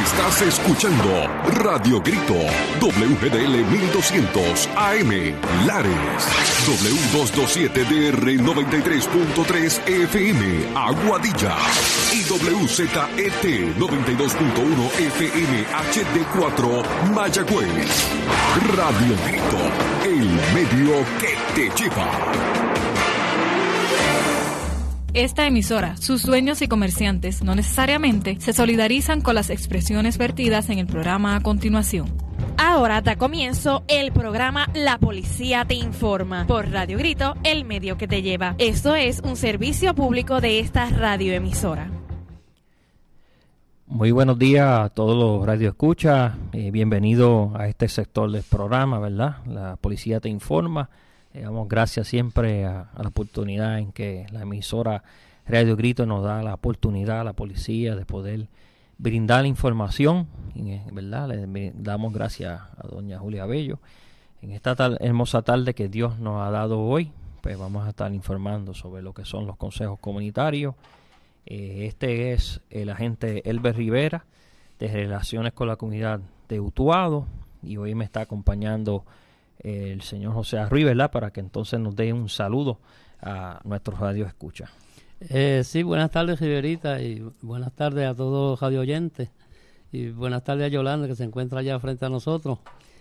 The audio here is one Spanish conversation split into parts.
Estás escuchando Radio Grito, WGDL 1200 AM, Lares, W227DR 93.3 FM, Aguadilla, y WZET 92.1 FM HD4, Mayagüez. Radio Grito, el medio que te lleva. Esta emisora, sus dueños y comerciantes no necesariamente se solidarizan con las expresiones vertidas en el programa a continuación. Ahora da comienzo el programa La Policía Te Informa por Radio Grito, el medio que te lleva. Esto es un servicio público de esta radioemisora. Muy buenos días a todos los radioescuchas. Bienvenido a este sector del programa, ¿verdad? La Policía Te Informa. Damos gracias siempre a la oportunidad en que la emisora Radio Grito nos da la oportunidad a la policía de poder brindar información, ¿verdad? Le damos gracias a doña Julia Bello. En esta hermosa tarde que Dios nos ha dado hoy, pues vamos a estar informando sobre lo que son los consejos comunitarios. Este es el agente Elber Rivera de Relaciones con la Comunidad de Utuado, y hoy me está acompañando el señor José Ruiz, ¿verdad? Para que entonces nos dé un saludo a nuestros radioescuchas. Sí, buenas tardes, Riverita, y buenas tardes a todos los radio oyentes, y buenas tardes a Yolanda, que se encuentra allá frente a nosotros.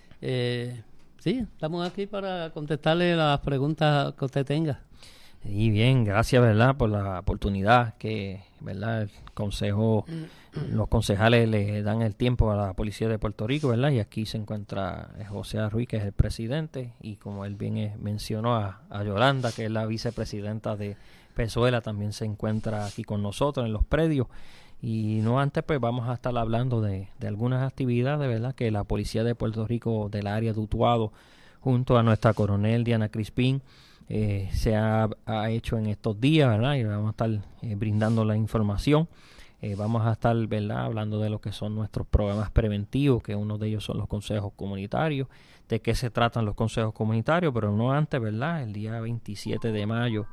Sí, estamos aquí para contestarle las preguntas que usted tenga. Y bien, gracias, ¿verdad?, por la oportunidad que, ¿verdad?, el consejo, los concejales le dan el tiempo a la Policía de Puerto Rico, ¿verdad? Y aquí se encuentra José Ruiz, que es el presidente, y como él bien mencionó a Yolanda, que es la vicepresidenta de Pezuela, también se encuentra aquí con nosotros en los predios. Y no antes, pues vamos a estar hablando de algunas actividades, ¿verdad?, que la Policía de Puerto Rico del área de Utuado, junto a nuestra coronel Diana Crispín, se ha hecho en estos días, ¿verdad? Y vamos a estar brindando la información. Vamos a estar, ¿verdad?, hablando de lo que son nuestros programas preventivos, que uno de ellos son los consejos comunitarios, de qué se tratan los consejos comunitarios, pero no antes, ¿verdad? El día 27 de mayo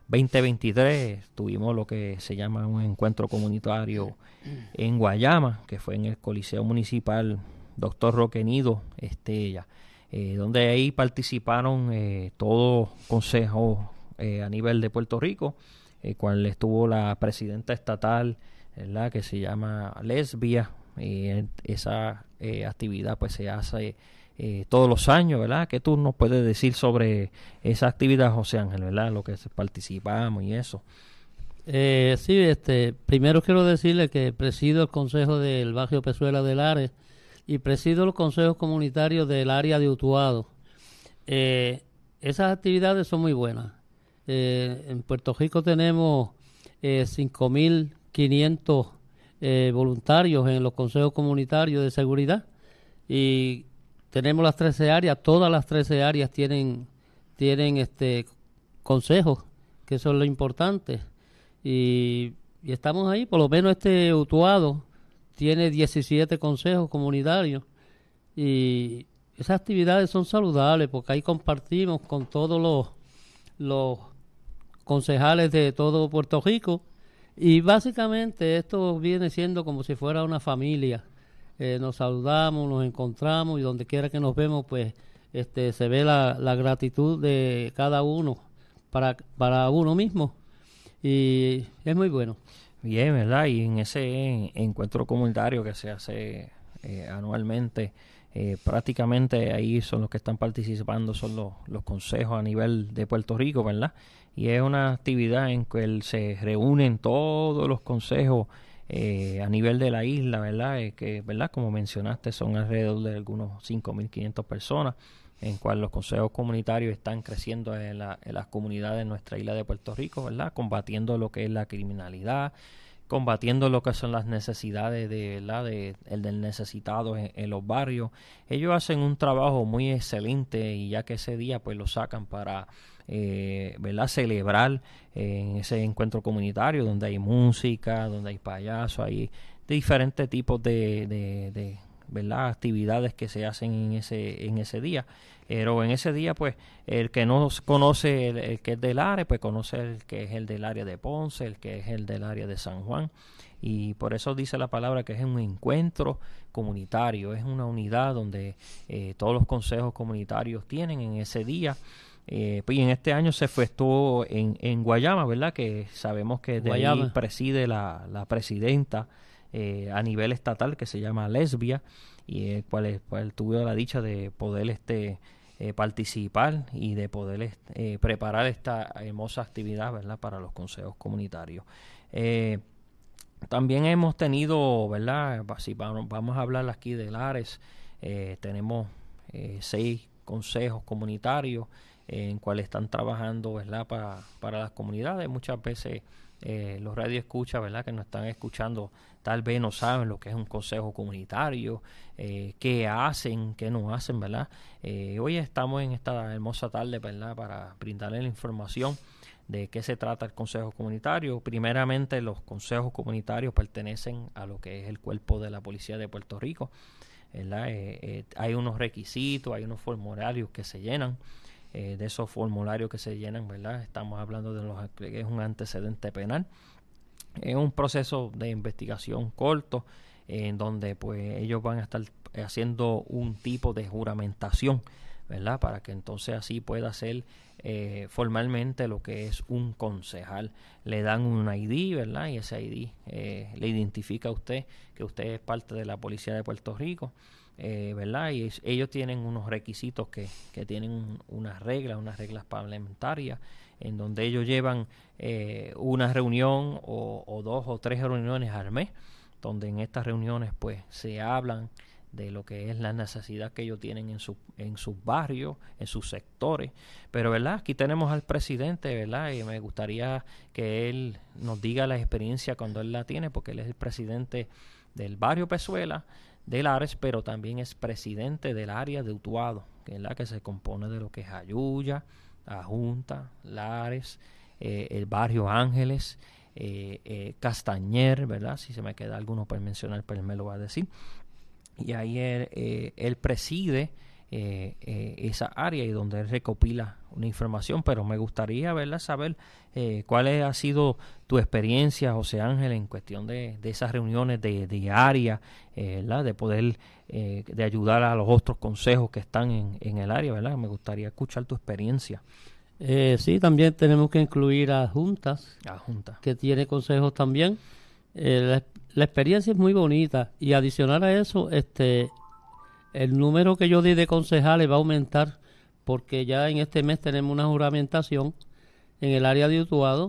2023 tuvimos lo que se llama un encuentro comunitario en Guayama, que fue en el Coliseo Municipal Dr. Roque Nido Estella, donde ahí participaron todos consejos a nivel de Puerto Rico, cual estuvo la presidenta estatal, ¿verdad?, que se llama Lesbia. Esa actividad pues se hace todos los años, ¿verdad? ¿Qué tú nos puedes decir sobre esa actividad, José Ángel, ¿verdad?, lo que participamos y eso? Sí, primero quiero decirle que presido el consejo del barrio Pezuela de Lares y presido los consejos comunitarios del área de Utuado. Esas actividades son muy buenas. En Puerto Rico tenemos 5.500 voluntarios en los consejos comunitarios de seguridad, y tenemos las 13 áreas. Todas las 13 áreas tienen consejos, que eso es lo importante, y estamos ahí. Por lo menos Utuado tiene 17 consejos comunitarios, y esas actividades son saludables porque ahí compartimos con todos los concejales de todo Puerto Rico, y básicamente esto viene siendo como si fuera una familia. Nos saludamos, nos encontramos, y donde quiera que nos vemos, pues se ve la gratitud de cada uno para uno mismo, y es muy bueno. Bien, ¿verdad? Y en ese encuentro comunitario que se hace anualmente, prácticamente ahí son los que están participando, son los consejos a nivel de Puerto Rico, ¿verdad? Y es una actividad en que se reúnen todos los consejos a nivel de la isla, ¿verdad? Que, ¿verdad?, como mencionaste, son alrededor de algunos 5.500 personas, en cual los consejos comunitarios están creciendo en las comunidades de nuestra isla de Puerto Rico, ¿verdad?, combatiendo lo que es la criminalidad, combatiendo lo que son las necesidades del necesitado en los barrios. Ellos hacen un trabajo muy excelente, y ya que ese día pues lo sacan para ¿verdad?, celebrar en ese encuentro comunitario, donde hay música, donde hay payasos, hay diferentes tipos de ¿verdad?, actividades que se hacen en ese día. Pero en ese día, pues, el que no conoce el que es del área, pues conoce el que es el del área de Ponce, el que es el del área de San Juan. Y por eso dice la palabra que es un encuentro comunitario, es una unidad donde todos los consejos comunitarios tienen en ese día. Pues, y en este año se efectuó en Guayama, ¿verdad?, que sabemos que de ahí preside la presidenta a nivel estatal, que se llama Lesbia, y el cual tuve la dicha de poder participar y de poder preparar esta hermosa actividad, ¿verdad?, para los consejos comunitarios. También hemos tenido, ¿verdad?, si vamos a hablar aquí de Lares, tenemos 6 consejos comunitarios en cuales están trabajando, ¿verdad?, para las comunidades. Muchas veces los radioescuchas, ¿verdad?, que nos están escuchando, tal vez no saben lo que es un consejo comunitario, qué hacen, qué no hacen, ¿verdad? Hoy estamos en esta hermosa tarde, ¿verdad?, para brindarles la información de qué se trata el consejo comunitario. Primeramente, los consejos comunitarios pertenecen a lo que es el cuerpo de la Policía de Puerto Rico, ¿verdad? Hay unos requisitos, hay unos formularios que se llenan. De esos formularios que se llenan, ¿verdad?, estamos hablando de los que es un antecedente penal. Es un proceso de investigación corto en donde pues ellos van a estar haciendo un tipo de juramentación, ¿verdad?, para que entonces así pueda ser formalmente lo que es un concejal. Le dan un ID, ¿verdad?, y ese ID le identifica a usted que usted es parte de la Policía de Puerto Rico. ¿Verdad? Y ellos tienen unos requisitos que tienen unas reglas parlamentarias, en donde ellos llevan una reunión o 2 o 3 reuniones al mes, donde en estas reuniones pues se hablan de lo que es la necesidad que ellos tienen en sus barrios, en sus sectores. Pero, ¿verdad?, aquí tenemos al presidente, ¿verdad?, y me gustaría que él nos diga la experiencia cuando él la tiene, porque él es el presidente del barrio Pezuela de Lares, pero también es presidente del área de Utuado, que es la que se compone de lo que es Ayuya, Ajunta, Lares, el barrio Ángeles, Castañer, ¿verdad? Si se me queda alguno por mencionar, pues me lo va a decir. Y ahí él preside esa área y donde él recopila una información, pero me gustaría, ¿verdad?, saber cuál ha sido tu experiencia, José Ángel, en cuestión de esas reuniones diarias, ¿verdad?, de poder de ayudar a los otros consejos que están en el área, ¿verdad? Me gustaría escuchar tu experiencia. Sí, también tenemos que incluir a juntas, que tiene consejos también. La experiencia es muy bonita, y adicional a eso, el número que yo di de concejales va a aumentar, porque ya en este mes tenemos una juramentación en el área de Utuado,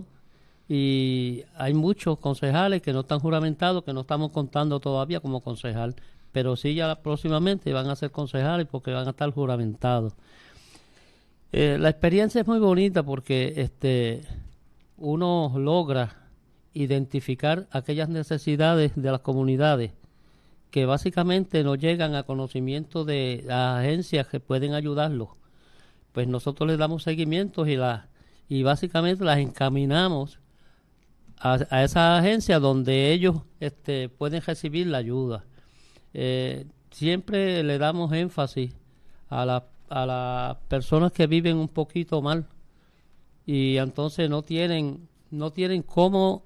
y hay muchos concejales que no están juramentados, que no estamos contando todavía como concejal, pero sí ya próximamente van a ser concejales porque van a estar juramentados. La experiencia es muy bonita porque uno logra identificar aquellas necesidades de las comunidades que básicamente no llegan a conocimiento de las agencias que pueden ayudarlos. Pues nosotros les damos seguimientos y básicamente las encaminamos a esa agencia donde ellos pueden recibir la ayuda. Siempre le damos énfasis a las personas que viven un poquito mal y entonces no tienen cómo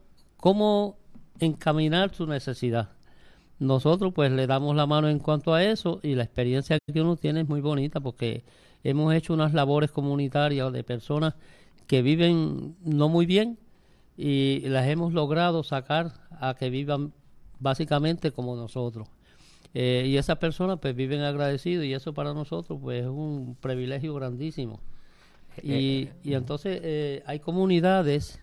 encaminar su necesidad. Nosotros pues le damos la mano en cuanto a eso, y la experiencia que uno tiene es muy bonita porque hemos hecho unas labores comunitarias de personas que viven no muy bien y las hemos logrado sacar a que vivan básicamente como nosotros. Y esas personas pues viven agradecidos, y eso para nosotros pues es un privilegio grandísimo. Y entonces hay comunidades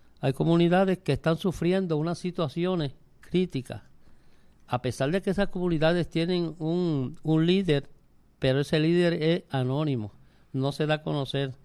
que están sufriendo unas situaciones críticas, a pesar de que esas comunidades tienen un líder, pero ese líder es anónimo, no se da a conocer,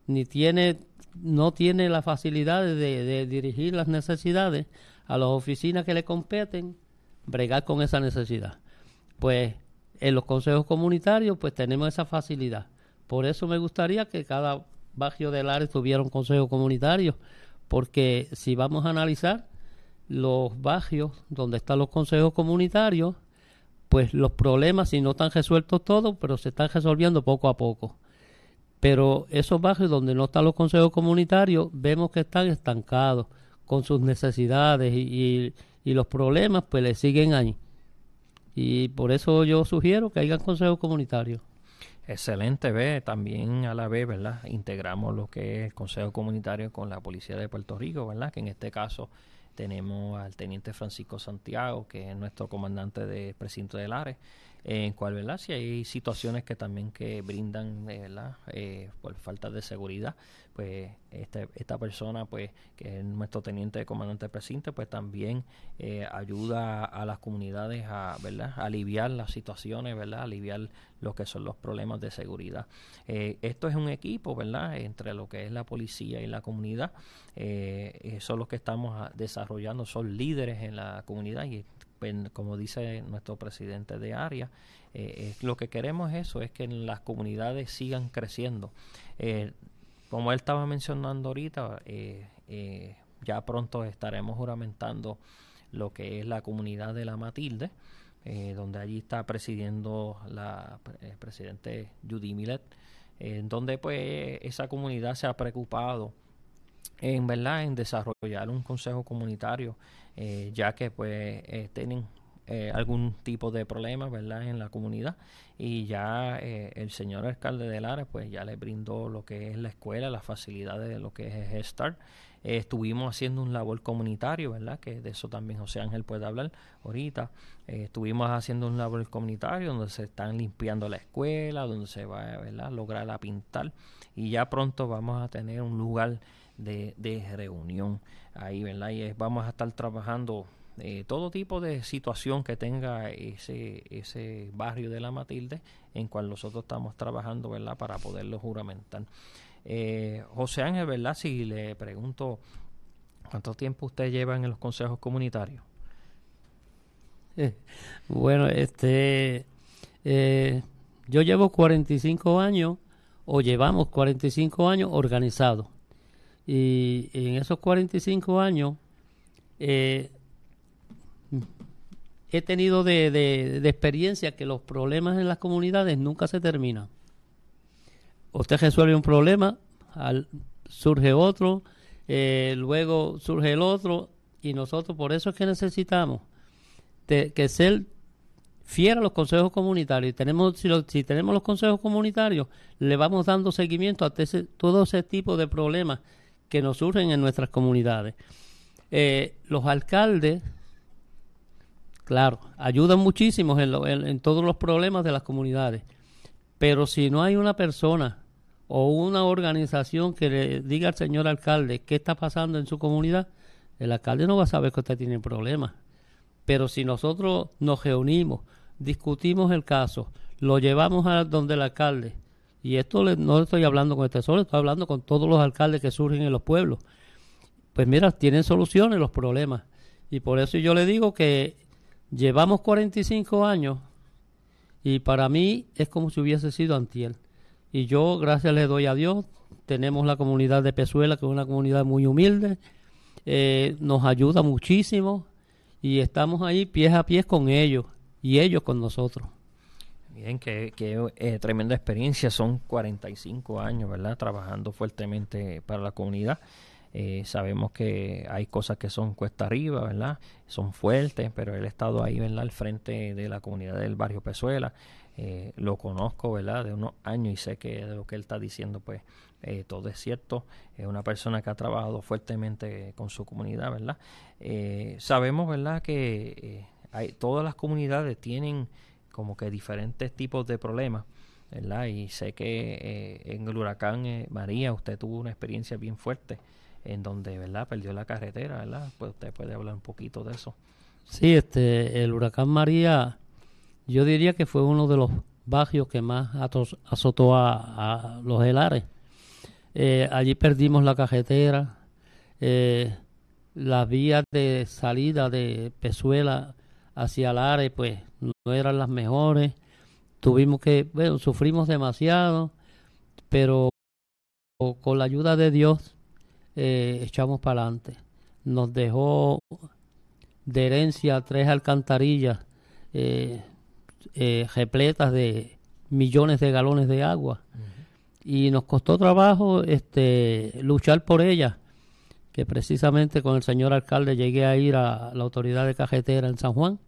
no tiene la facilidad de dirigir las necesidades a las oficinas que le competen, bregar con esa necesidad. Pues en los consejos comunitarios pues tenemos esa facilidad. Por eso me gustaría que cada barrio de Lares tuviera un consejo comunitario, porque si vamos a analizar los barrios donde están los consejos comunitarios, pues los problemas, si no están resueltos todos, pero se están resolviendo poco a poco. Pero esos barrios donde no están los consejos comunitarios, vemos que están estancados con sus necesidades y los problemas pues le siguen ahí. Y por eso yo sugiero que haya consejos comunitarios. Excelente, ve, también a la vez, ¿verdad? Integramos lo que es el Consejo Comunitario con la Policía de Puerto Rico, ¿verdad? Que en este caso tenemos al Teniente Francisco Santiago, que es nuestro comandante de precinto de Lares, en cual, ¿verdad? Si hay situaciones que también que brindan, ¿verdad? Por falta de seguridad, pues esta persona, pues, que es nuestro teniente de comandante de precinto, pues también ayuda a las comunidades a, ¿verdad? A aliviar las situaciones, ¿verdad? Aliviar lo que son los problemas de seguridad. Esto es un equipo, ¿verdad? Entre lo que es la policía y la comunidad. Son los que estamos desarrollando, son líderes en la comunidad y como dice nuestro presidente de área, lo que queremos es que las comunidades sigan creciendo. Como él estaba mencionando ahorita, ya pronto estaremos juramentando lo que es la comunidad de la Matilde, donde allí está presidiendo la presidente Judy Millet, donde pues esa comunidad se ha preocupado en desarrollar un consejo comunitario, ya que pues tienen algún tipo de problema, ¿verdad?, en la comunidad, y ya el señor alcalde de Lares pues ya le brindó lo que es la escuela, las facilidades de lo que es Head Start. Estuvimos haciendo un labor comunitario, ¿verdad?, que de eso también José Ángel puede hablar ahorita. Estuvimos haciendo un labor comunitario donde se están limpiando la escuela, donde se va, ¿verdad?, lograr la pintar, y ya pronto vamos a tener un lugar de reunión ahí, ¿verdad? Y vamos a estar trabajando todo tipo de situación que tenga ese barrio de la Matilde, en cual nosotros estamos trabajando, ¿verdad?, para poderlo juramentar. José Ángel, ¿verdad?, si le pregunto, ¿cuánto tiempo usted lleva en los consejos comunitarios? Bueno, yo llevo 45 años, o llevamos 45 años organizados. Y en esos 45 años he tenido de experiencia que los problemas en las comunidades nunca se terminan. Usted resuelve un problema, surge otro, luego surge el otro, y nosotros por eso es que necesitamos que ser fiel a los consejos comunitarios. Si tenemos los consejos comunitarios, le vamos dando seguimiento a todo ese tipo de problemas que nos surgen en nuestras comunidades. Los alcaldes, claro, ayudan muchísimo en todos los problemas de las comunidades, pero si no hay una persona o una organización que le diga al señor alcalde qué está pasando en su comunidad, el alcalde no va a saber que usted tiene problemas. Pero si nosotros nos reunimos, discutimos el caso, lo llevamos a donde el alcalde, y esto no estoy hablando con este solo, estoy hablando con todos los alcaldes que surgen en los pueblos, pues mira, tienen soluciones los problemas. Y por eso yo le digo que llevamos 45 años y para mí es como si hubiese sido antier. Y yo, gracias le doy a Dios, tenemos la comunidad de Pezuela, que es una comunidad muy humilde, nos ayuda muchísimo y estamos ahí pies a pies con ellos y ellos con nosotros. Bien, que tremenda experiencia, son 45 años, ¿verdad?, trabajando fuertemente para la comunidad. Sabemos que hay cosas que son cuesta arriba, ¿verdad?, son fuertes, pero él ha estado ahí, ¿verdad?, al frente de la comunidad del barrio Pezuela. Lo conozco, ¿verdad?, de unos años, y sé que de lo que él está diciendo, pues todo es cierto. Es una persona que ha trabajado fuertemente con su comunidad, ¿verdad? Sabemos, ¿verdad?, que todas las comunidades tienen como que diferentes tipos de problemas, ¿verdad? Y sé que en el huracán María usted tuvo una experiencia bien fuerte en donde, ¿verdad?, perdió la carretera, ¿verdad? Pues usted puede hablar un poquito de eso. Sí, el huracán María, yo diría que fue uno de los barrios que más azotó a los Lares. Allí perdimos la carretera, las vías de salida de Pezuela hacia Lares pues no eran las mejores, sufrimos demasiado, pero con la ayuda de Dios echamos para adelante. Nos dejó de herencia 3 alcantarillas repletas de millones de galones de agua. Y nos costó trabajo luchar por ellas, que precisamente con el señor alcalde llegué a ir a la autoridad de carretera en San Juan,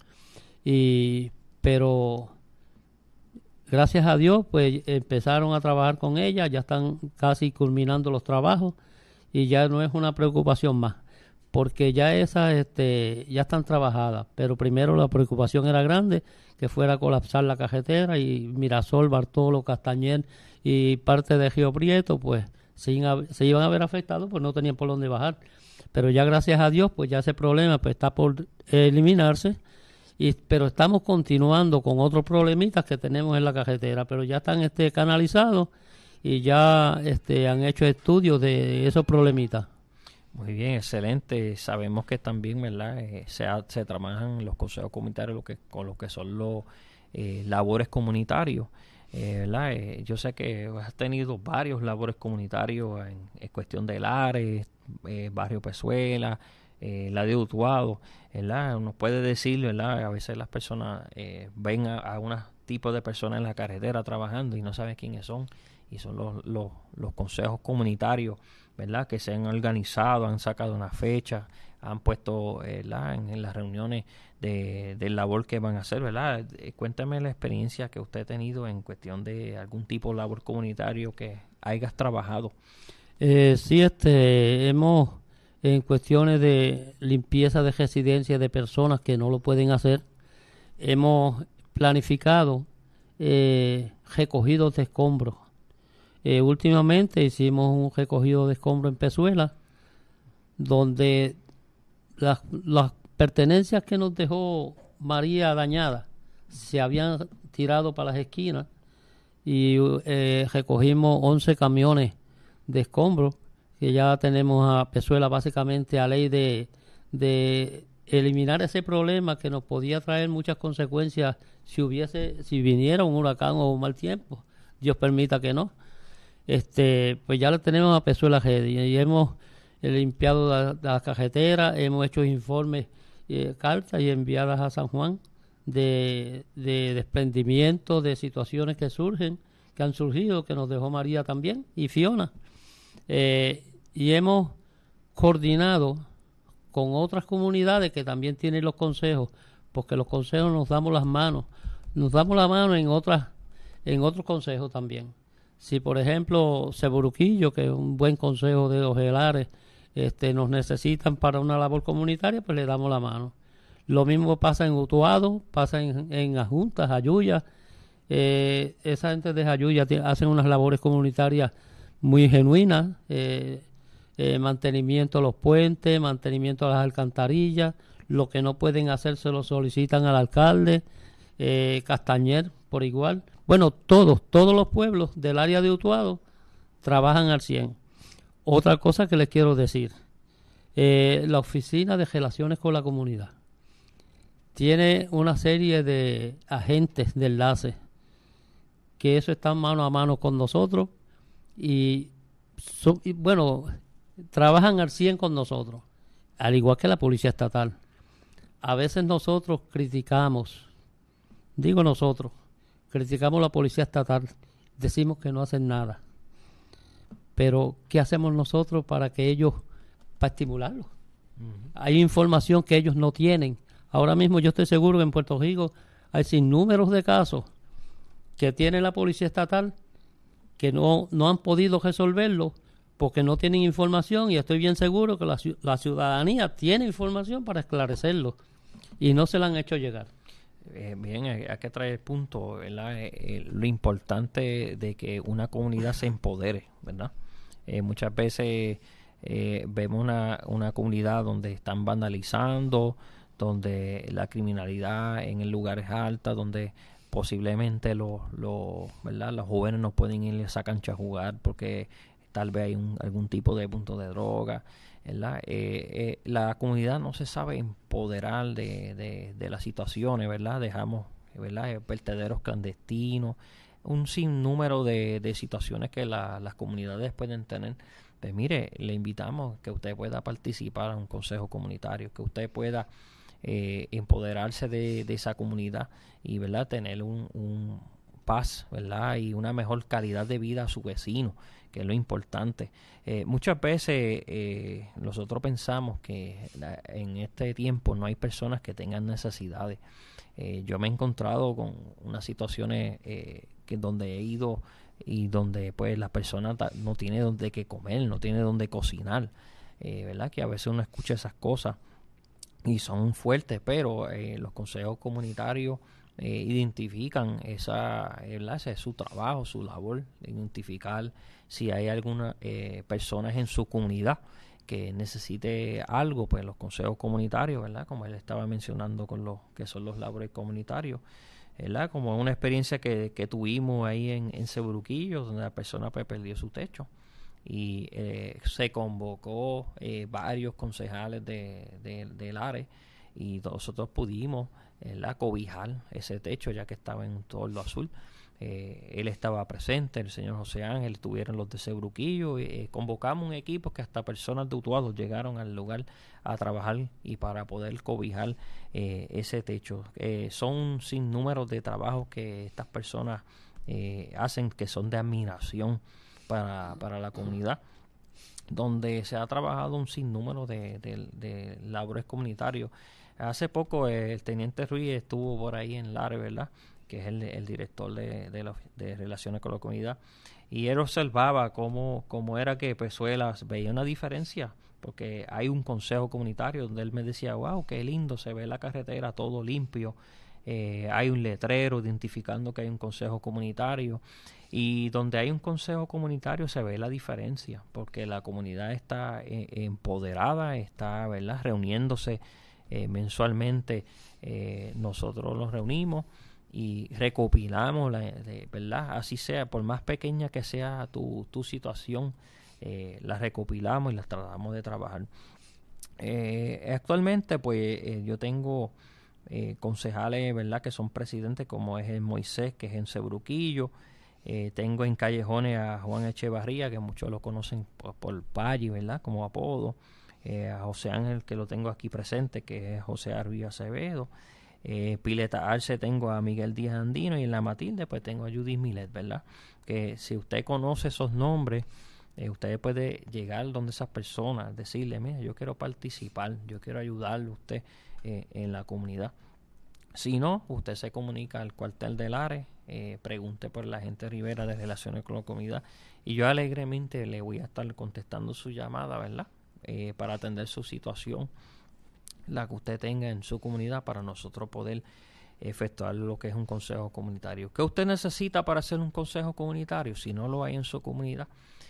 pero gracias a Dios pues empezaron a trabajar con ellas, ya están casi culminando los trabajos y ya no es una preocupación más, porque ya esas ya están trabajadas, pero primero la preocupación era grande, que fuera a colapsar la carretera, y Mirasol, Bartolo, Castañer y parte de Río Prieto pues se iban a ver afectados, pues no tenían por dónde bajar, pero ya gracias a Dios pues ya ese problema pues está por eliminarse, pero estamos continuando con otros problemitas que tenemos en la carretera, pero ya están canalizados y ya han hecho estudios de esos problemitas. Muy bien, excelente. Sabemos que también, ¿verdad? Se trabajan los consejos comunitarios con lo que son los labores comunitarios, ¿verdad? Yo sé que has tenido varios labores comunitarios en cuestión de Lares, Barrio Pezuela, la de Utuado, ¿verdad? Nos puede decir, ¿verdad? A veces las personas ven a unos tipos de personas en la carretera trabajando y no saben quiénes son, y son los consejos comunitarios, ¿verdad? Que se han organizado, han sacado una fecha, han puesto en las reuniones de labor que van a hacer, ¿verdad? Cuéntame la experiencia que usted ha tenido en cuestión de algún tipo de labor comunitario que hayas trabajado. Sí, hemos, en cuestiones de limpieza de residencias de personas que no lo pueden hacer, hemos planificado recogidos de escombros. Últimamente hicimos un recogido de escombros en Pezuela, donde las pertenencias que nos dejó María dañadas se habían tirado para las esquinas, y recogimos 11 camiones de escombros, que ya tenemos a Pezuela básicamente a ley de eliminar ese problema que nos podía traer muchas consecuencias si viniera un huracán o un mal tiempo. Dios permita que no. Pues ya le tenemos a Pezuela ready, y hemos limpiado la carretera, hemos hecho informes, cartas y enviadas a San Juan de desprendimiento, de situaciones que han surgido, que nos dejó María también y Fiona, y hemos coordinado con otras comunidades que también tienen los consejos, porque los consejos nos damos la mano en otros consejos también. Si por ejemplo Ceboruquillo, que es un buen consejo de Ojelares, nos necesitan para una labor comunitaria, pues le damos la mano. Lo mismo pasa en Utuado, pasa en Ajuntas, Jayuya. Esa gente de Jayuya hacen unas labores comunitarias muy genuinas, mantenimiento de los puentes, mantenimiento de las alcantarillas. Lo que no pueden hacer se lo solicitan al alcalde. Castañer por igual. Bueno, todos los pueblos del área de Utuado trabajan al 100. Otra cosa que les quiero decir, la Oficina de Relaciones con la Comunidad tiene una serie de agentes de enlace que eso están mano a mano con nosotros y trabajan al 100 con nosotros, al igual que la Policía Estatal. A veces nosotros criticamos la Policía Estatal, decimos que no hacen nada. Pero, ¿qué hacemos nosotros para estimularlos? Hay información que ellos no tienen. Ahora mismo yo estoy seguro que en Puerto Rico hay sinnúmeros de casos que tiene la Policía Estatal que no han podido resolverlo porque no tienen información, y estoy bien seguro que la ciudadanía tiene información para esclarecerlo y no se la han hecho llegar. Bien, hay que traer el punto, ¿verdad? Lo importante de que una comunidad se empodere, ¿verdad? Muchas veces vemos una comunidad donde están vandalizando, donde la criminalidad en el lugar es alta, donde posiblemente ¿verdad? Los jóvenes no pueden ir a esa cancha a jugar porque tal vez hay algún tipo de punto de droga, ¿verdad? La comunidad no se sabe empoderar de las situaciones, ¿verdad? Dejamos, ¿verdad? Vertederos clandestinos, un sinnúmero de situaciones que las comunidades pueden tener. Pues mire, le invitamos que usted pueda participar en un consejo comunitario, que usted pueda empoderarse de esa comunidad y, ¿verdad?, tener un paz, ¿verdad?, y una mejor calidad de vida a su vecino, que es lo importante. Muchas veces nosotros pensamos que en este tiempo no hay personas que tengan necesidades. Yo me he encontrado con unas situaciones donde he ido y donde pues la persona no tiene donde que comer, no tiene donde cocinar, ¿verdad?, que a veces uno escucha esas cosas y son fuertes, pero los consejos comunitarios identifican ese es su trabajo, su labor, de identificar si hay algunas personas en su comunidad que necesite algo. Pues los consejos comunitarios, ¿verdad?, como él estaba mencionando con los que son los labores comunitarios, ¿verdad?, como una experiencia que tuvimos ahí en Cebruquillo, donde la persona pues perdió su techo y se convocó varios concejales del área y nosotros pudimos cobijar ese techo, ya que estaba en todo lo azul. Él estaba presente, el señor José Ángel, estuvieron los de Cebruquillo, convocamos un equipo que hasta personas de Utuado llegaron al lugar a trabajar y para poder cobijar ese techo. Son un sinnúmero de trabajos que estas personas hacen, que son de admiración para la comunidad, donde se ha trabajado un sinnúmero de labores comunitarios. Hace poco el teniente Ruiz estuvo por ahí en Lares, ¿verdad?, que es el director de Relaciones con la Comunidad, y él observaba cómo era que Pezuelas veía una diferencia, porque hay un consejo comunitario donde él me decía, wow, qué lindo, se ve la carretera todo limpio, hay un letrero identificando que hay un consejo comunitario, y donde hay un consejo comunitario se ve la diferencia, porque la comunidad está empoderada, está, ¿verdad?, reuniéndose mensualmente. Nosotros nos reunimos y recopilamos, ¿verdad?, así sea, por más pequeña que sea tu situación, la recopilamos y la tratamos de trabajar. Actualmente pues yo tengo concejales, ¿verdad?, que son presidentes, como es el Moisés, que es en Cebruquillo. Tengo en Callejones a Juan Echevarría, que muchos lo conocen por Paggi, ¿verdad?, como apodo. A José Ángel, que lo tengo aquí presente, que es José Arruy Acevedo. Pileta Arce tengo a Miguel Díaz Andino, y en la Matilde pues tengo a Judith Milet, ¿verdad?, que si usted conoce esos nombres, usted puede llegar donde esas personas, decirle, mira, yo quiero participar, yo quiero ayudarle a usted en la comunidad. Si no, usted se comunica al cuartel de Lares, pregunte por la gente Rivera de Relaciones con la Comunidad, y yo alegremente le voy a estar contestando su llamada, ¿verdad?, para atender su situación, la que usted tenga en su comunidad, para nosotros poder efectuar lo que es un consejo comunitario. ¿Qué usted necesita para hacer un consejo comunitario? Si no lo hay en su comunidad,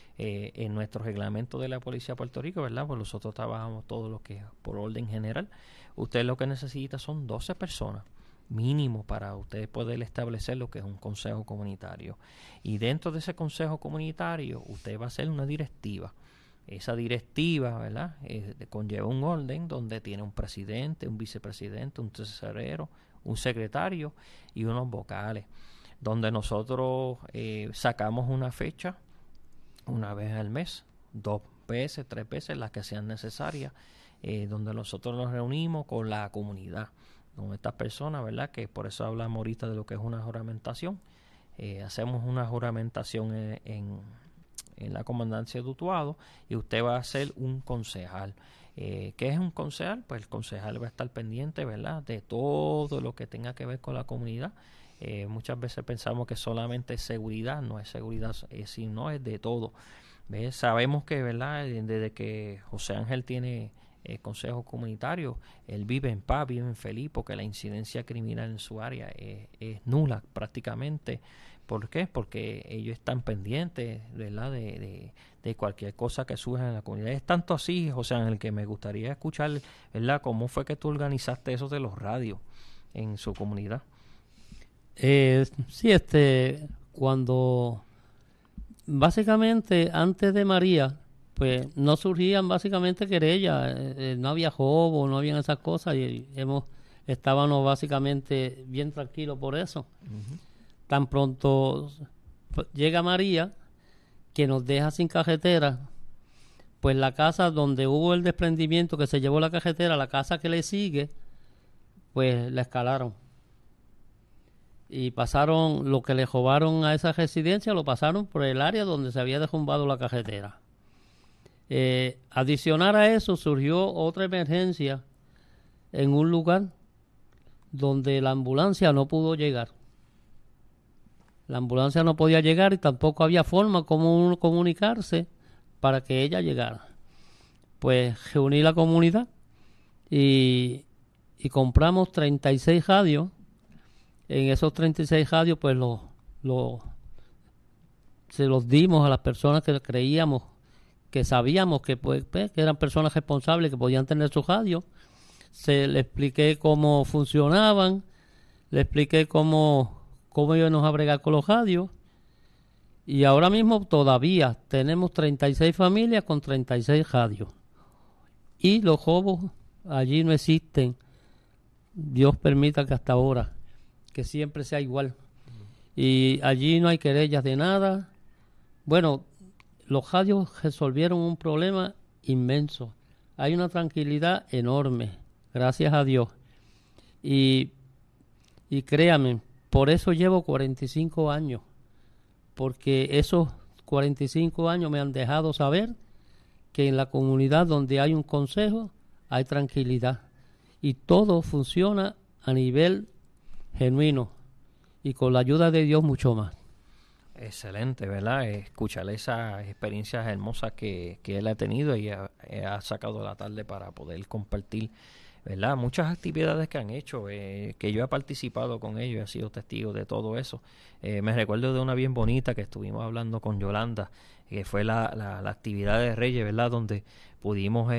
en nuestro reglamento de la Policía de Puerto Rico, ¿verdad?, pues nosotros trabajamos todo lo que es por orden general. Usted lo que necesita son 12 personas mínimo para usted poder establecer lo que es un consejo comunitario, y dentro de ese consejo comunitario usted va a hacer una directiva. Esa directiva, ¿verdad?, conlleva un orden donde tiene un presidente, un vicepresidente, un tesorero, un secretario y unos vocales, donde nosotros sacamos una fecha una vez al mes, 2 veces, 3 veces, las que sean necesarias, donde nosotros nos reunimos con la comunidad, con estas personas, ¿verdad?, que por eso hablamos ahorita de lo que es una juramentación. Hacemos una juramentación en la comandancia de Utuado, y usted va a ser un concejal. ¿Qué es un concejal? Pues el concejal va a estar pendiente, ¿verdad?, de todo lo que tenga que ver con la comunidad. Muchas veces pensamos que solamente es seguridad, no es seguridad, sino es de todo. ¿Ves? Sabemos que, ¿verdad?, desde que José Ángel tiene consejo comunitario, él vive en paz, vive en feliz, porque la incidencia criminal en su área es nula prácticamente. ¿Por qué? Porque ellos están pendientes, ¿verdad?, de cualquier cosa que surja en la comunidad. Es tanto así, José Ángel, que me gustaría escuchar, ¿verdad?, cómo fue que tú organizaste eso de los radios en su comunidad. Sí, cuando básicamente antes de María, pues no surgían básicamente querellas, no había robo, no habían esas cosas, y estábamos básicamente bien tranquilos por eso. Uh-huh. Tan pronto llega María, que nos deja sin carretera, pues la casa donde hubo el desprendimiento, que se llevó la carretera, la casa que le sigue, pues la escalaron. Y pasaron, lo que le robaron a esa residencia, lo pasaron por el área donde se había derrumbado la carretera. Adicional a eso, surgió otra emergencia en un lugar donde la ambulancia no pudo llegar. La ambulancia no podía llegar y tampoco había forma como comunicarse para que ella llegara. Pues reuní la comunidad y compramos 36 radios. En esos 36 radios pues se los dimos a las personas que creíamos, que sabíamos que, que eran personas responsables, que podían tener sus radios. Le expliqué cómo funcionaban, le expliqué cómo íbamos a bregar con los radios. Y ahora mismo todavía tenemos 36 familias con 36 radios. Y los robos allí no existen. Dios permita que hasta ahora, que siempre sea igual. Y allí no hay querellas de nada. Bueno, los radios resolvieron un problema inmenso. Hay una tranquilidad enorme, gracias a Dios. Y créanme, por eso llevo 45 años. Porque esos 45 años me han dejado saber que en la comunidad donde hay un consejo hay tranquilidad. Y todo funciona a nivel genuino y con la ayuda de Dios mucho más. Excelente, ¿verdad? Escuchar esas experiencias hermosas que él ha tenido y ha sacado la tarde para poder compartir, ¿verdad? Muchas actividades que han hecho, que yo he participado con ellos, he sido testigo de todo eso. Me recuerdo de una bien bonita que estuvimos hablando con Yolanda, que fue la actividad de Reyes, ¿verdad? Donde pudimos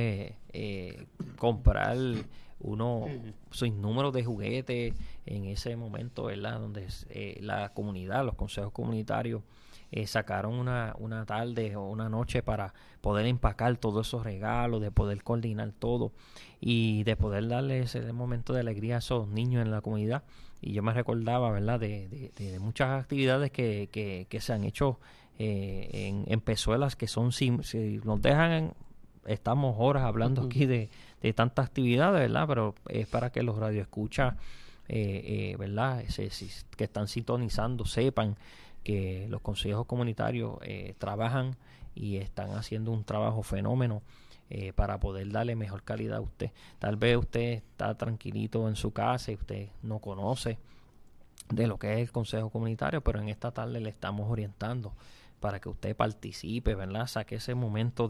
comprar un sinnúmero de juguetes en ese momento, ¿verdad? Donde la comunidad, los consejos comunitarios sacaron una tarde o una noche para poder empacar todos esos regalos, de poder coordinar todo y de poder darle ese momento de alegría a esos niños en la comunidad. Y yo me recordaba, ¿verdad?, de muchas actividades que se han hecho en Pezuelas, que son, si nos dejan, estamos horas hablando aquí de tantas actividades, ¿verdad? Pero es para que los radioescuchas, ¿verdad?, que están sintonizando, sepan que los consejos comunitarios trabajan y están haciendo un trabajo fenómeno para poder darle mejor calidad a usted. Tal vez usted está tranquilito en su casa y usted no conoce de lo que es el consejo comunitario, pero en esta tarde le estamos orientando para que usted participe, ¿verdad? Saque ese momento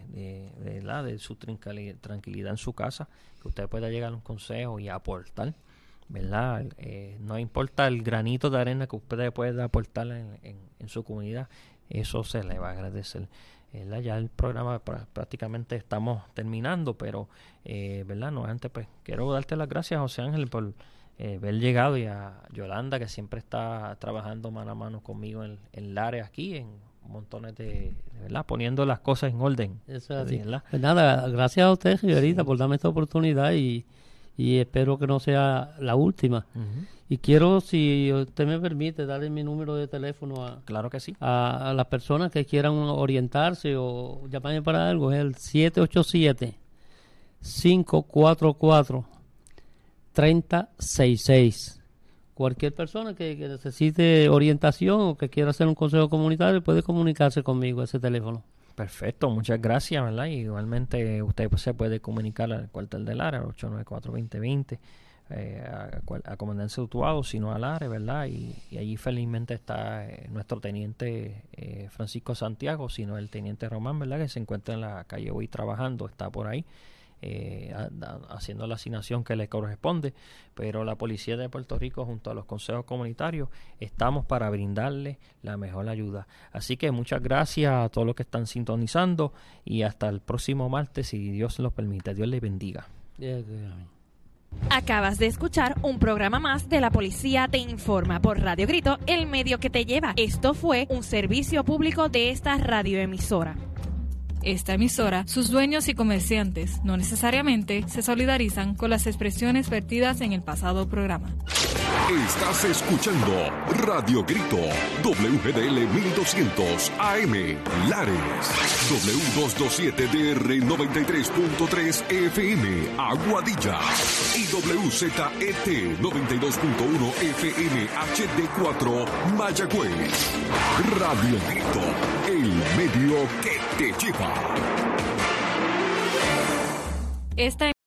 de su tranquilidad en su casa, que usted pueda llegar a un consejo y aportar, ¿verdad? No importa el granito de arena que usted pueda aportar en su comunidad, eso se le va a agradecer. ¿Verdad? Ya el programa prácticamente estamos terminando, pero ¿verdad? No, antes pues quiero darte las gracias, José Ángel, por haber llegado, y a Yolanda, que siempre está trabajando mano a mano conmigo en el área aquí, en montones de ¿verdad?, poniendo las cosas en orden. Eso es así. Pues nada, gracias a usted, señorita, por darme esta oportunidad y espero que no sea la última. Uh-huh. Y quiero, si usted me permite, darle mi número de teléfono claro que sí, a las personas que quieran orientarse o llamarme para algo. Es el 787-544-3066. Cualquier persona que necesite orientación o que quiera hacer un consejo comunitario puede comunicarse conmigo a ese teléfono. Perfecto, muchas gracias, ¿verdad? Y igualmente usted se puede comunicar al cuartel del área, al 894-2020, a Comandancia Utuado, sino al área, ¿verdad? Y allí felizmente está nuestro teniente Francisco Santiago, sino el teniente Román, ¿verdad?, que se encuentra en la calle hoy trabajando, está por ahí haciendo la asignación que le corresponde. Pero la Policía de Puerto Rico, junto a los consejos comunitarios, estamos para brindarle la mejor ayuda. Así que muchas gracias a todos los que están sintonizando y hasta el próximo martes, si Dios lo permite. Dios les bendiga. Acabas de escuchar un programa más de La Policía Te Informa por Radio Grito, el medio que te lleva. Esto fue un servicio público de esta radioemisora. Esta emisora, sus dueños y comerciantes no necesariamente se solidarizan con las expresiones vertidas en el pasado programa. Estás escuchando Radio Grito, WGDL 1200 AM, Lares, W227DR 93.3 FM, Aguadilla, y WZET 92.1 FM HD4, Mayagüez. Radio Grito, el medio que te lleva. Esta